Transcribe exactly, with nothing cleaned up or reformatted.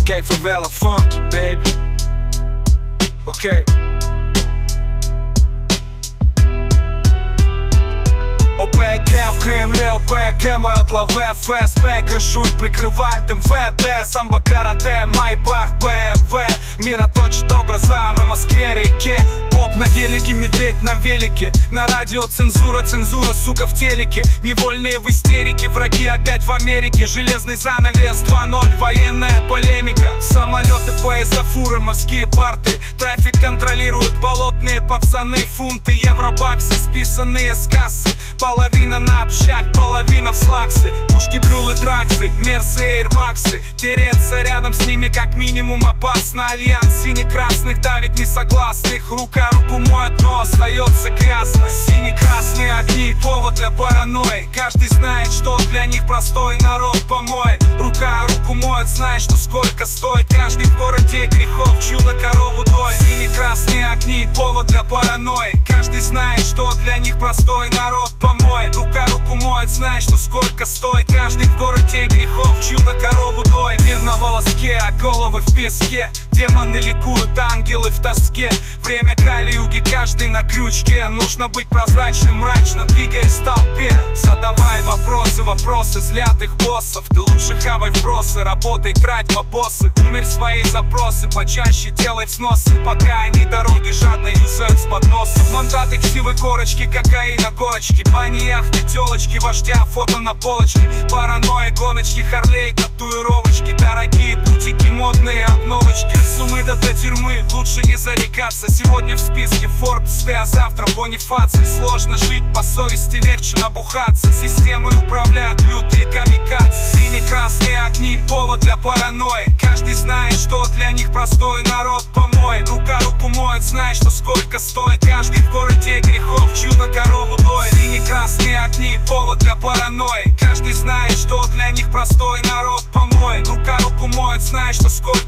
Gay favela funk, baby. Okay. ОПК в Кремле, ОПК от лаве, ФСБ крышует, прикрывает МВД. Самбо, карате, Майбах, БМВ. Мира точит образа на Москве-реке. Поп на гелике, медведь на велике. На радио цензура, цензура, сука, в телеке. Невольные в истерике, враги опять в Америке. Железный занавес два ноль, военная полемика. Самолеты, поезда, фуры, морские парты. Трафик контролируют болотные пацаны. Фунты, евробаксы, списанные с кассы. Половина на общак, половина в слаксы. Пушки, брюлы, траксы, мерсы, эйрбаксы. Тереться рядом с ними как минимум опасно. Альянс сине-красных давит несогласных. Рука руку моет, но остается грязно. Сине-красные огни, повод для паранойи. Каждый знает, что для них простой народ помоет. Рука руку моет, знает, что сколько стоит. Каждый в городе грехов, чью на корову доит. Сине-красные огни, повод для паранойи. Каждый знает, что для них простой народ помоет. Рука руку моет, знает, что сколько стоит. Каждый в городе грехов, чью на корову доит. Мир на волоске, а головы в песке. Демоны ликуют, ангелы в тоске. Время Кали-юги, каждый на крючке. Нужно быть прозрачным, мрачно двигаясь в толпе. Задавай вопросы, вопросы злятых боссов. Ты лучше хавай вбросы, работай, трать бабосы. Умерь свои запросы, почаще делай сносы. Пока они дороги жадно юзают с подносов. Мандаты, ксивы, корочки, кокаина, горочки. Бани, яхты, телочки, вождя, фото на полочке. Паранойя, гоночки, Харлей, татуировочки. Дорогие бутики, модные обновочки. Сумы до тюрьмы, лучше не зарекаться. Сегодня в списке Forbes, а завтра Бонифаций. Сложно жить по совести, легче набухаться. Системой управляют лютые камикадзе. Сине-красные огни, повод для паранойи. Каждый знает, что для них простой народ помоет. Рука руку моет, знает, что сколько стоит. Каждый в городе грехов, чью на корову доит. Сине-красные огни, повод для паранойи. Каждый знает, что для них простой народ помоет. Рука руку моет, знает, что сколько